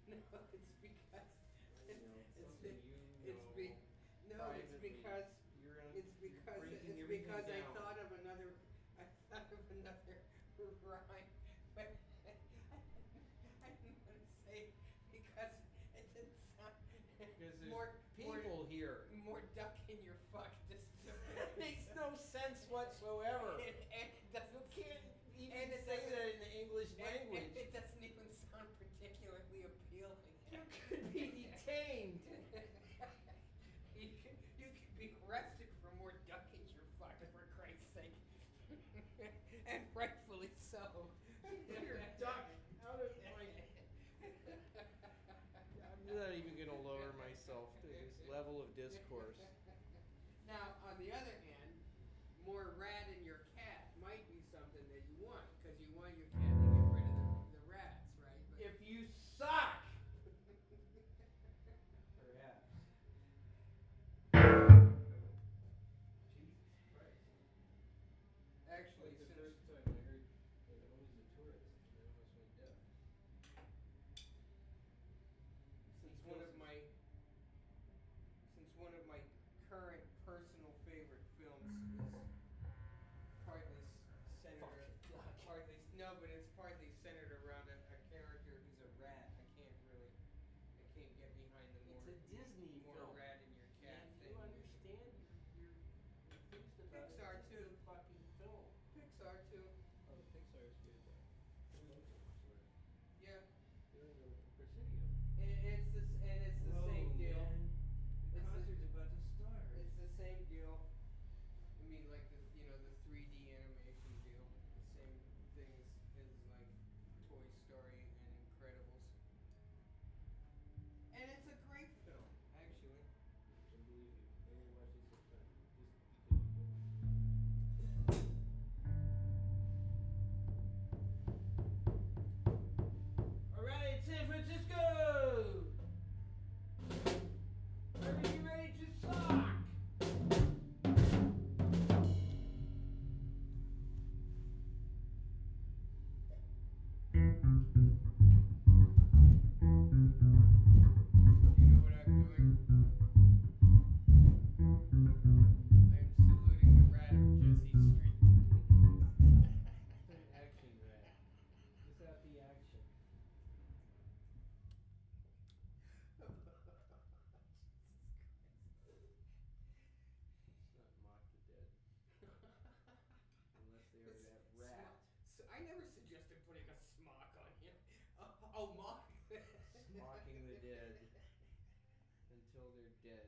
No, it's because You know, it's something be, you it's know be, no, it's privately. because You're breaking everything I down. thought of another rhyme, but I didn't want to say it because it didn't sound Because there's more people here. more duck in your fuck. Just That makes no sense whatsoever. and it doesn't. You can't even And it say doesn't- that in the English And language. it doesn't even sound particularly appealing. You could be detained. You could be arrested for more duck in your fuck, for Christ's sake. And rightfully so. Keep your duck out of my... I'm not even going to lower myself to this level of discourse. Now, on the other hand, more rat in your cat might be something that you want, because you want your cat to get rid of the rats, right? But If you suck! Perhaps. Jesus Christ. actually, Like the since first time I heard that I was a tourist and I almost went deaf. since one of my current personal favorite films is partly centered partly no, but it's partly centered around a character who's a rat. I can't get behind the more It's a Disney more film. rat in your cat And thing. you understand you're enthused about Pixar it. It's too. a good fucking film. Pixar too. Oh, Pixar is good. I love Pixar. Yeah. They're the Presidio. It's the same deal. Man. The It's concert's about to start. It's the same deal. I mean, like the 3D animation deal. The same things as like Toy Story and Incredibles. And it's a great film, actually. I believe you. I only watch it sometimes just because you don't. Alright, San Francisco! Are you ready to sock? You know what I'm doing? I'm saluting the rat of Jessie Street. It's an action rat. It's out the action. Let's not mock the dead. Unless they are that rat. So I never suggested putting a smock on him. Oh, mock. Mocking the dead until they're dead.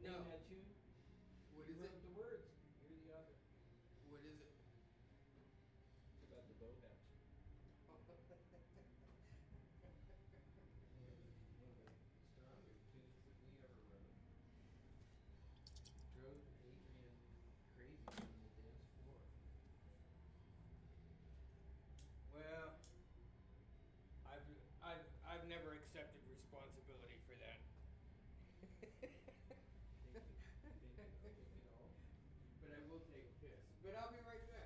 No. Name that tune? What You is wrote it? the words. You're the author. What is it? It's about the boat hatch. One of the stronger tunes that we ever wrote. Drove Adrian crazy on the dance floor. Well, I've never accepted responsibility for that. Thank you. Thank you. I'll take it all. But I will take piss. But I'll be right back.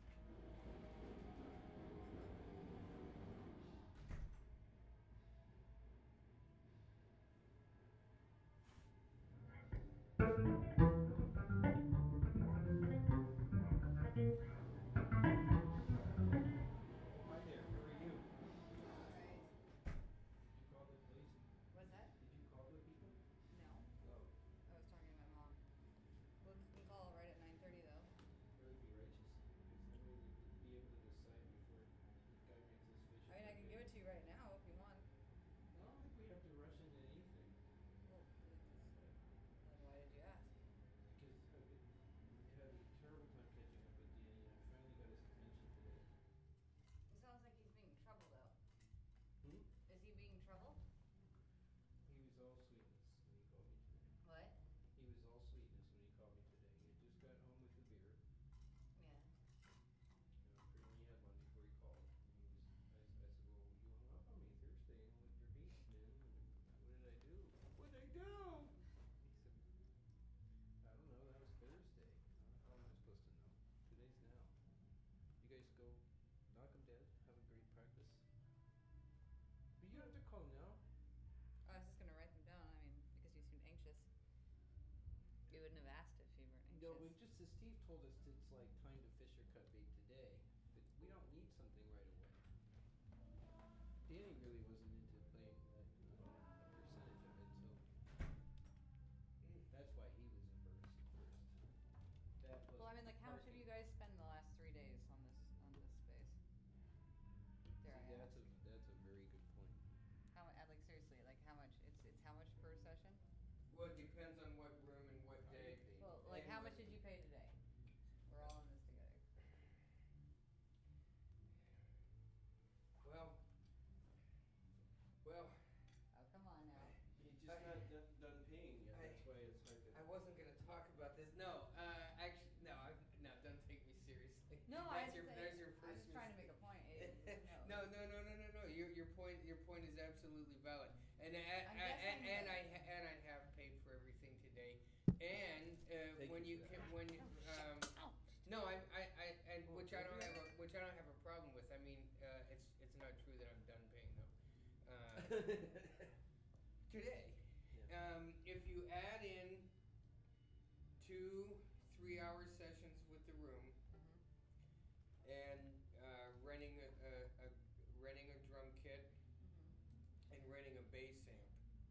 Oh, hi there. How are you? Alright. Did you call the police? What's that? Did you call the people? No. Oh, I was talking to my mom. We can call right at 9:30 though. that would be righteous. Because then we would be able to decide before the guy makes us fish. I mean, I can give it to you right now if you want. I don't think we have to rush into anything. Well, then why did you ask? Because I've been having a terrible time catching up with Danny, and I finally got his attention today. It sounds like he's being trouble though. Hmm? Is he being trouble? He was all sweetness when he called me today. What? He was all sweetness when he called me today. He had just got home with the beer. Yeah. Apparently he had one before he called. And he was, I said, well, you hung up on me Thursday with your beats, man. What did I do? What did I do? He said, I don't know. That was Thursday. How am I supposed to know? Today's now. You guys go knock him dead. Have a great practice. But you don't have to call now. I was just gonna write them down. I mean, because you seemed anxious. You wouldn't have asked if you weren't anxious. No, but just as Steve told us, it's like time to fish or cut bait today. But we don't need something right away. Danny really wasn't into playing a percentage of it, so that's why he was averse at first. That plus Well, I mean, like, how much have parking. you guys spent the last 3 days on this space? Dare See, I that's ask? that's a very good point. How much? Like seriously, like how much? It's how much per session? Well, it depends on what room and what How day. you pay. Well, like And how what- much did you pay today? We're all in this together. Well, Oh, come on now. He's just I- not done paying yet. I- That's why it's hard to. I wasn't gonna talk about this. No, actually, no. No, don't take me seriously. No, That's I your, just, there's your I'm first just trying to make a point. No. No. Your point is absolutely valid. And I'm guessing and that- I have paid for everything today. And Thank when you you for can, that. when you, no, I and Well, which I don't maybe- have a problem with. I mean, it's not true that I'm done paying though. Today, Yeah. if you add in 2 3-hour sessions with the room Mhm. and renting a drum kit Mhm. and renting a bass amp,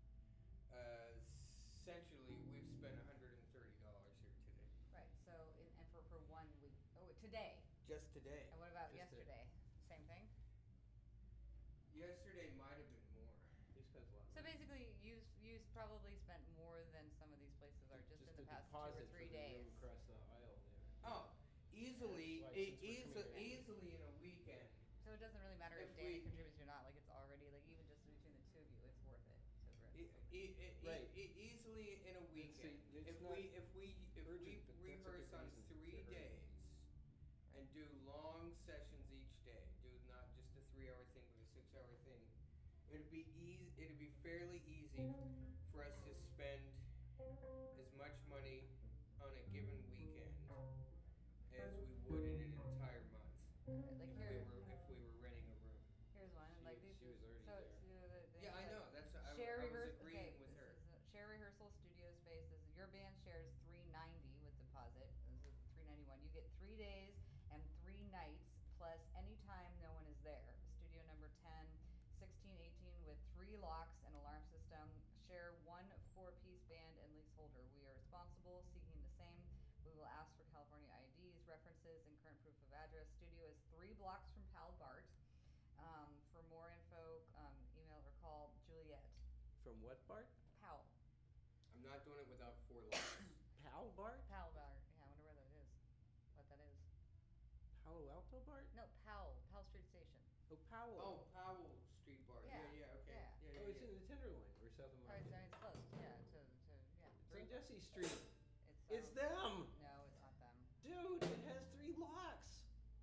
essentially we've spent $130 here today. Right. So, and for 1 week. Oh, today. Just today. And what about Just yesterday? Same thing. Yesterday might have been more. He spends a lot. So basically, you probably spent more than some of these places are just in the past 2 or deposit 3 for the days. room across the aisle there. Oh, easily, That's why, since we're coming back. easily in a weekend. So it doesn't really matter if If Danny we- contributes or not. Like it's already like even just between the two of you, it's worth it to rent something. Right. Easily in a weekend. it's If not we urgent, but that's a good rehearse on reason to 3 hurry. days and do long sessions each day, do not just a 3-hour thing but a 6-hour thing, it'd be fairly easy for us to spend as much money on a given weekend as we would in an entire month Like if we were renting a room. here's one. Like these. She was already so there. it's Yeah, I know. That's I Share was rehearsal. agreeing Okay, with this her. is share rehearsal studio space. This is your band shares $390 with deposit. This is $391. You get 3 days and 3 nights plus anytime no one is there. Studio number 10, 16, 18 with 3 locks and alarm system. Share 1 4-piece band and leaseholder. We are responsible, seeking the same. We will ask for California IDs, references, and current proof of address. Studio is 3 blocks from Pal Bart. For more info, email or call Juliet From what part? Powell. I'm not doing it without 4 Pal Bart? Powell Bar. Yeah, I wonder where that is. What that is. Palo Alto Bart? No, Powell. Powell Street Station. Oh, Powell. Oh, Powell Street Bar. Yeah, Yeah, okay. yeah. Yeah, Oh, it's in the Tenderloin or South of Probably, Market. it's close. Yeah, yeah. It's on Jesse Street. It's It's them! No, it's not them. Dude, it has 3 locks.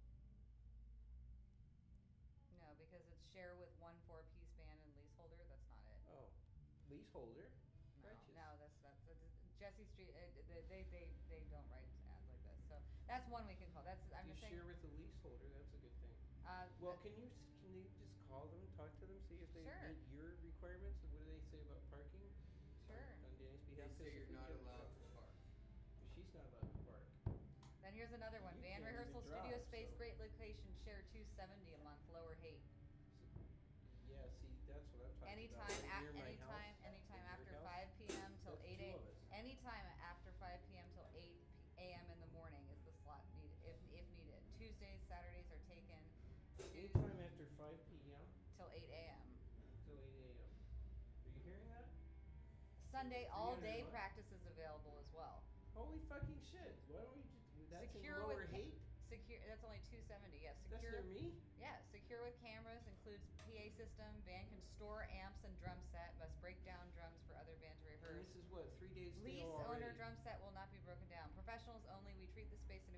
No, because it's share with one 4-piece band and leaseholder. That's not it. Oh, leaseholder. No, Righteous. no, that's Jesse Street. They don't write ads like this. So that's one we can call. That's I'm You just saying. share with the leaseholder. That's a good thing. Well, can you just call them, talk to them, see if they Sure. meet your requirements? And what do they say about parking? Sure. On Danny's They behalf. 'Cause say if you're we not get- allowed to park. She's not allowed to park. Then here's another one. You Band can't even rehearsal, studio drive, space, so- great location, share $270 a month, lower Haight. Yeah, see, that's what I'm talking Anytime, about. Near my house, anytime at after your house, 5 p.m. till that's 8 2 a. of us. Anytime after 5 p.m. till 8 a.m. in the morning is the slot needed, if needed. Tuesdays, Saturdays are taken. Anytime after 5 p.m. Till 8 a.m. till 8 a.m. Are you hearing that? Sunday all 300 day bucks. practice is available as well. Holy fucking shit! Why don't we just that's Secure in Lower with Haight? Secure. That's only $270. Yeah, That's secure. near me. Yeah, secure with cameras, includes PA system. Band can store amps and drum set. Must break down drums for other band to And rehearse. this is what 3 days Lease stale owner already. drum set will not be broken down. Professionals only. We treat the space